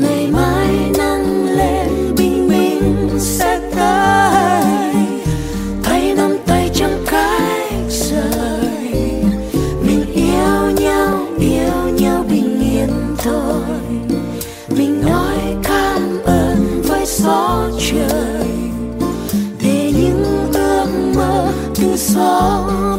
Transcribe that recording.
ngày mai nắng lên bình minh sẽ tới, tay nắm tay chẳng cách rời. Mình yêu nhau bình yên thôi. Mình nói cảm ơn với gió trời, để những ước mơ từ gió